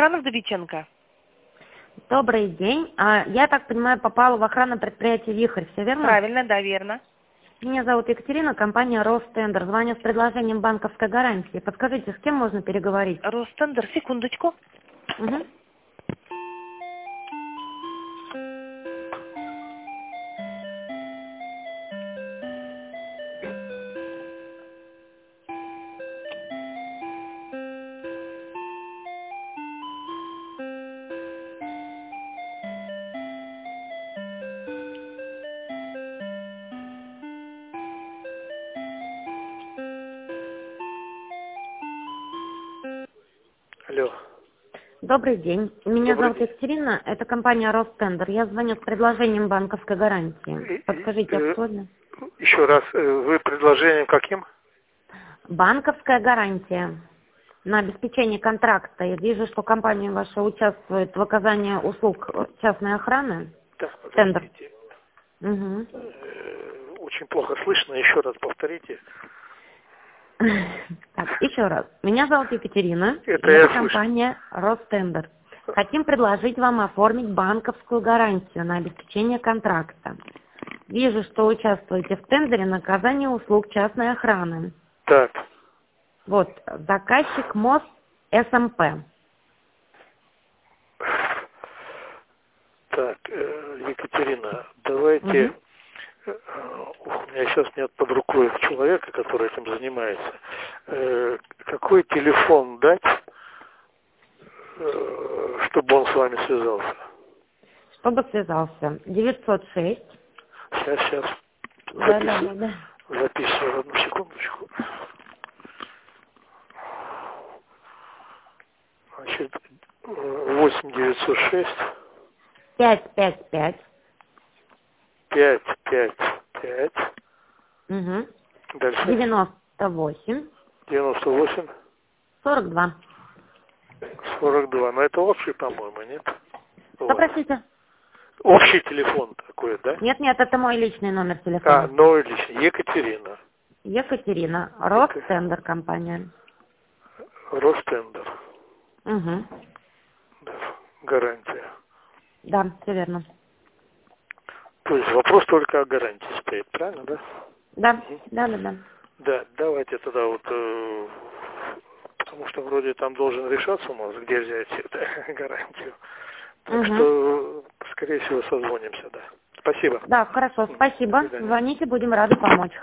охрана Вдовиченко. Добрый день. Я так понимаю, попала в охранное предприятие «Вихрь», все верно? Правильно, да, верно. Меня зовут Екатерина, компания «Ростендер». Звоню с предложением банковской гарантии. Подскажите, с кем можно переговорить? Ростендер, секундочку. Угу. Алло. Добрый день. Меня Добрый зовут день. Екатерина, это компания «Ростендер». Я звоню с предложением банковской гарантии. Подскажите, актуально? Еще раз, вы предложением каким? Банковская гарантия на обеспечение контракта. Я вижу, что компания ваша участвует в оказании услуг частной охраны. Так, Тендер. подождите. Угу. Очень плохо слышно, еще раз повторите. Так, еще раз. Меня зовут Екатерина. Это я слышу. Компания «Ростендер». Хотим предложить вам оформить банковскую гарантию на обеспечение контракта. Вижу, что участвуете в тендере на оказание услуг частной охраны. Так. Вот, заказчик МОЗ СМП. Так, Екатерина, давайте... У меня сейчас нет под рукой человека, который этим занимается. Какой телефон дать, чтобы он с вами связался? Чтобы связался. 906. Сейчас. Да. Записываю, одну секундочку. Значит, 8906 555. 555. Угу. Дальше. 98. 98. 42. 42. Но это общий, по-моему, нет? Попросите. Общий телефон такой, да? Нет, это мой личный номер телефона. Новый личный. Екатерина. Екатерина. Ростендер компания. Ростендер. Угу. Да. Гарантия. Да, все верно. То есть вопрос только о гарантии стоит, правильно, да? Да, да. Да, давайте тогда вот, потому что вроде там должен решаться у нас, где взять эту гарантию. Так что, скорее всего, созвонимся, да. Спасибо. Да, хорошо, спасибо. Звоните, будем рады помочь.